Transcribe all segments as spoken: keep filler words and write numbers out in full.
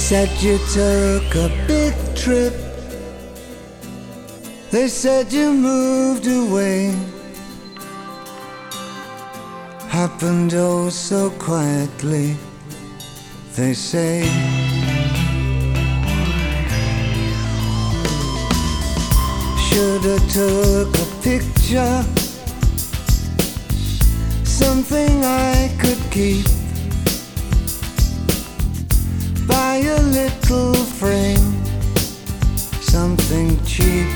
said you took a big trip. They said you moved away. Happened oh so quietly, they say. Shoulda took a picture, something I could keep. Buy a little frame, something cheap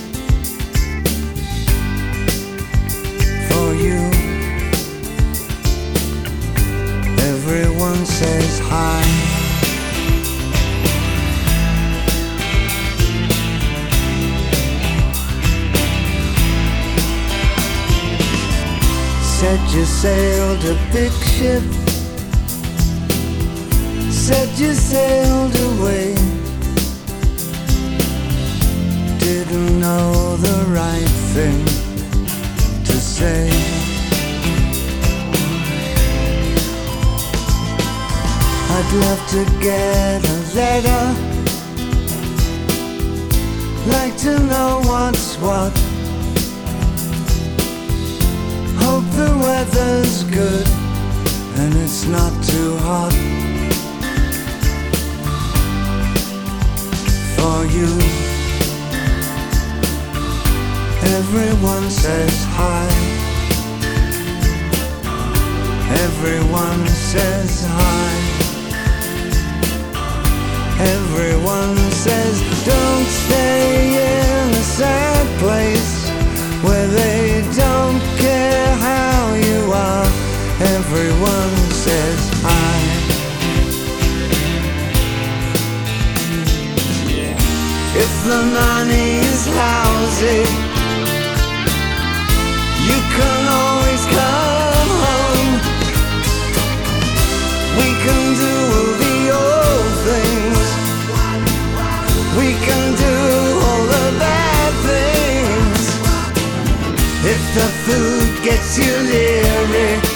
for you. Everyone says hi. Said you sailed a big ship, said you sailed away. Didn't know the right thing to say. I'd love to get a letter, like to know what's what. Hope the weather's good and it's not too hot for you. Everyone says hi. Everyone says hi. Everyone says don't stay in a sad place where they don't care how you are. Everyone says hi. If the money's lousy, you can always come home. We can do the old things, we can do all the bad things. If the food gets you leery,